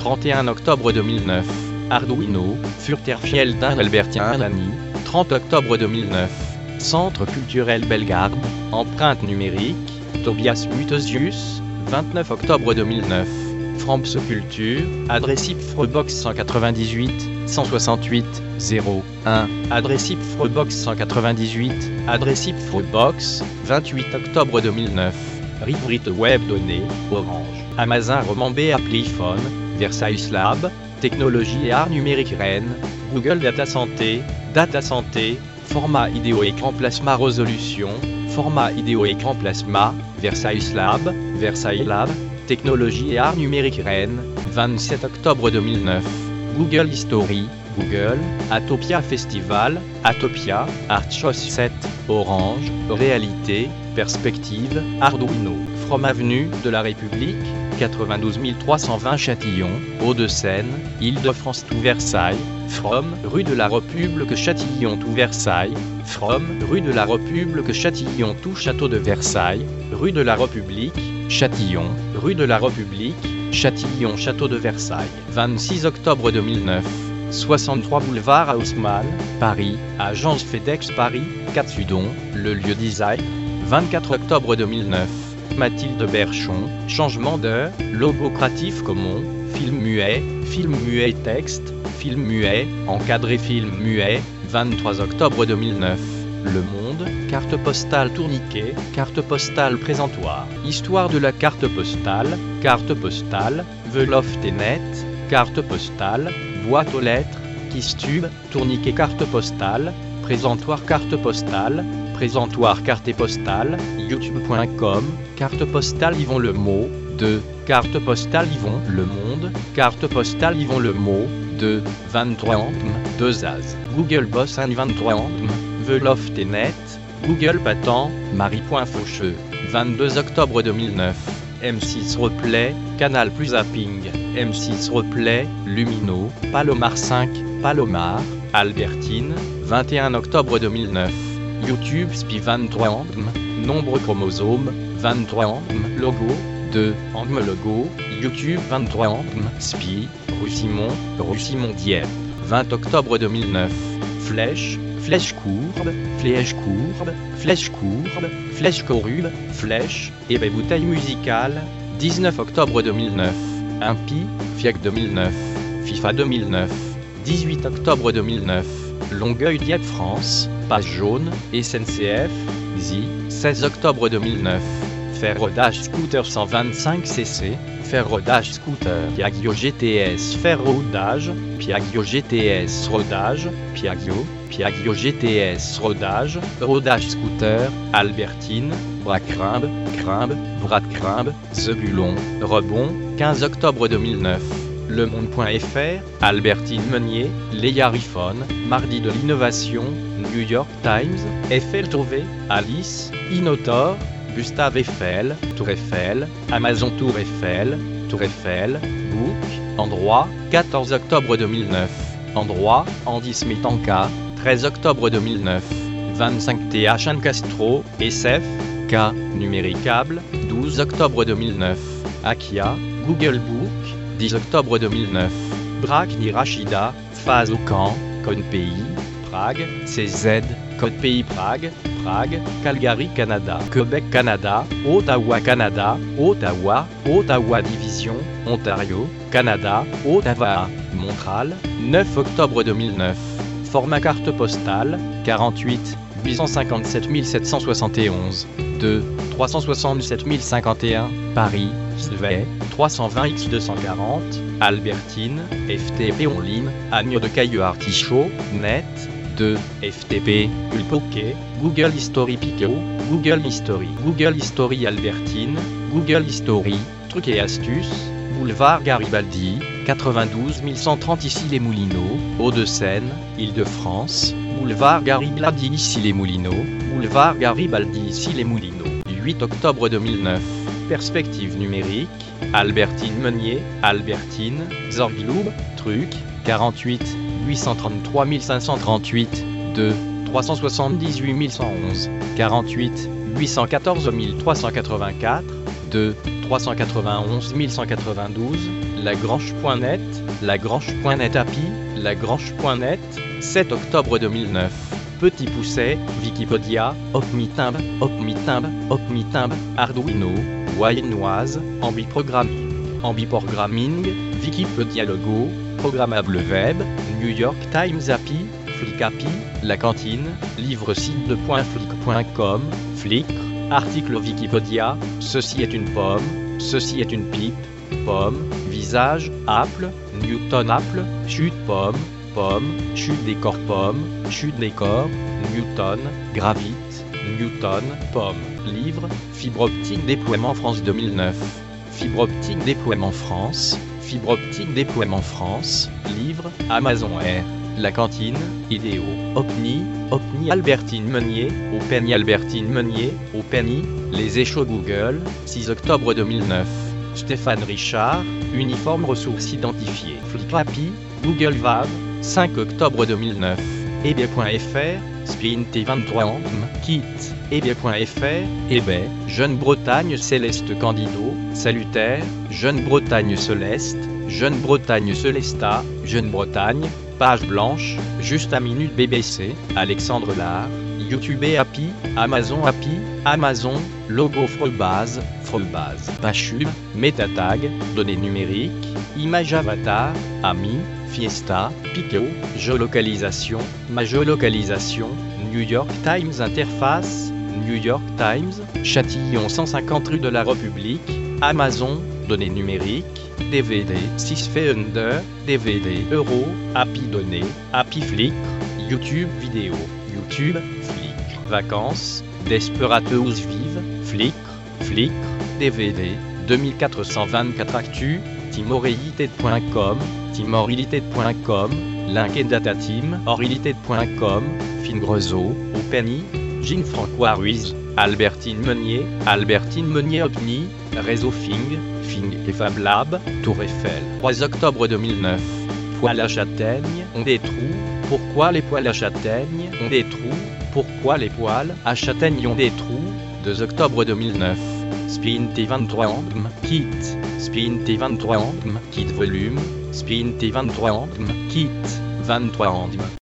31 octobre 2009. Arduino, Furterfjelldin Albertien Lani, 30 octobre 2009. Centre culturel Bellegarde, empreinte numérique, Tobias Muthesius, 29 octobre 2009. France Culture, adresse Ifrebox 198 168 01, adresse Ifrebox 198, adresse Ifrebox, 28 octobre 2009. Rivrite Web Données, Orange, Amazon Roman B Appliphone, Versailles Lab, Technologie et Art Numérique Rennes, Google Data Santé, format idéo écran plasma résolution, format idéo écran plasma, Versailles Lab, Technologie et Art Numérique Rennes, 27 octobre 2009. Google History, Google, Atopia Festival, Atopia, Artchoice 7, Orange, Réalité, Perspective, Arduino, From Avenue de la République, 92 320 Châtillon, Hauts-de-Seine, Île-de-France tout Versailles, From, rue de la République Châtillon tout Versailles, From, rue de la République Châtillon tout Château de Versailles, rue de la République, Châtillon, rue de la République, Châtillon Château de Versailles. 26 octobre 2009. 63 boulevard Haussmann, Paris, agence FedEx Paris, 4 Sudon, le lieu design. 24 octobre 2009. Mathilde Berchon, changement d'heure, logo Creative Commons, film muet texte, film muet, encadré film muet. 23 octobre 2009. Le Monde, carte postale tourniquet, carte postale présentoir. Histoire de la carte postale, Veloft et net, carte postale, boîte aux lettres, Kistube, tourniquet carte postale, présentoir carte postale, présentoir carte et postale, youtube.com, carte postale Yvon le mot, 2, carte postale Yvon le monde, carte postale Yvon le mot, 2, 23 2 as, Google Boss 23 Veloft et net, Google Patent, Marie.Faucheux, 22 octobre 2009. M6 Replay, Canal Plus Zapping, M6 Replay, Lumino, Palomar 5, Palomar, Albertine, 21 octobre 2009. YouTube SPI 23 nombre chromosome, 23 logo, 2 logo, YouTube 23 SPI, Rousimon Dieppe, 20 octobre 2009. Flèche courbe, flèche corube, flèche, et bouteille musicale, 19 octobre 2009. Impi, FIAC 2009, FIFA 2009, 18 octobre 2009. Longueuil Dieppe France, page jaune, SNCF, XI, 16 octobre 2009. Ferrodage Scooter 125cc, Ferrodage Scooter, Piaggio GTS Ferrodage, Piaggio GTS Rodage, Piaggio GTS Rodage, Rodage Scooter, Albertine, Bracrimbe, Vratcrimbe, Zebulon, Rebond, 15 octobre 2009. Lemonde.fr, Albertine Meunier, Léa Riffon, Mardi de l'innovation, New York Times, Eiffel Trouvé, Alice, Inotor, Gustave Eiffel, Tour Eiffel, Amazon Tour Eiffel, Book, Endroit, 14 octobre 2009. Endroit, Andy Smetanka, 13 octobre 2009. 25 TH Castro, SF, K, Numéricable, 12 octobre 2009. Akia, Google Book, 10 octobre 2009. Braque Nirachida, Phase au camp, Code Pays, Prague, CZ, Code Pays Prague, Calgary Canada, Québec Canada, Ottawa Canada, Ottawa Division, Ontario, Canada, Ottawa, Montréal, 9 octobre 2009. Format carte postale, 48 857 771, 2, 367 051, Paris, Svay, 320 x 240, Albertine, FTP Online, Agneau de Cailleux Artichaut, Net, 2, FTP, Ulpoké, Google History Pico, Google History Albertine, Google History, Trucs et astuces, Boulevard Garibaldi, 92 130 Issy-les-Moulineaux, Hauts-de-Seine, Île-de-France, Boulevard Garibaldi Issy-les-Moulineaux, Boulevard Garibaldi Issy-les-Moulineaux, 8 octobre 2009. Perspective numérique, Albertine Meunier, Albertine, Zorgloub, Truc, 48 833 538, 2, 378 111, 48 814 384, 2 391 192, Lagrange.net, Lagrange.net API, Lagrange.net, 7 octobre 2009. Petit Pousset, Wikipédia, Opmitimb, Arduino, Waynoise, Ambiprogramming, Wikipédia Logo, Programmable Web, New York Times API, Flick API, La Cantine, livre site de .flick.com, Flickr, article Wikipédia, Ceci est une pomme, ceci est une pipe, pomme, visage, Apple, Newton Apple, chute pomme, chute décor pomme, chute décor, Newton, gravite, Newton, pomme, livre, fibre optique déploiement France 2009, fibre optique déploiement France, fibre optique déploiement France, livre, Amazon Air, La Cantine, Idéo, Opni Albertine Meunier, Openi, Les Échos Google, 6 octobre 2009, Stéphane Richard, uniforme ressources identifiées, Flickr API, Google VAV, 5 octobre 2009, eBay.fr, Spint23 Kit, eBay.fr, eBay, Jeune-Bretagne Céleste Candido, Salutaire, Jeune-Bretagne Céleste, Jeune-Bretagne Célesta, Jeune-Bretagne, Page blanche, Juste à minute BBC, Alexandre Lard, YouTube API, Amazon, logo Freebase, Pachub, Metatag, données numériques, image avatar, Ami, Fiesta, Pico, géolocalisation, ma géolocalisation, New York Times interface, New York Times, Châtillon 150 rue de la République, Amazon, données numériques, DVD 6 fait under, DVD euro, API données, API Flickr, YouTube vidéo, YouTube, Flickr, vacances, Desperateuse vive, Flickr, DVD, 2424 actu, Timorilited.com, Link et Data Team, Orilited.com, Fingrezo, Openi, Jean-François Ruiz, Albertine Meunier, Opni, Réseau Fing et Fab Lab, Tour Eiffel. 3 octobre 2009. Poils à châtaigne ont des trous. Pourquoi les poils à châtaigne ont des trous? Pourquoi les poils à châtaigne ont des trous? 2 octobre 2009. Spint23 Kit, Spint23 Kit volume, Spint23 Kit 23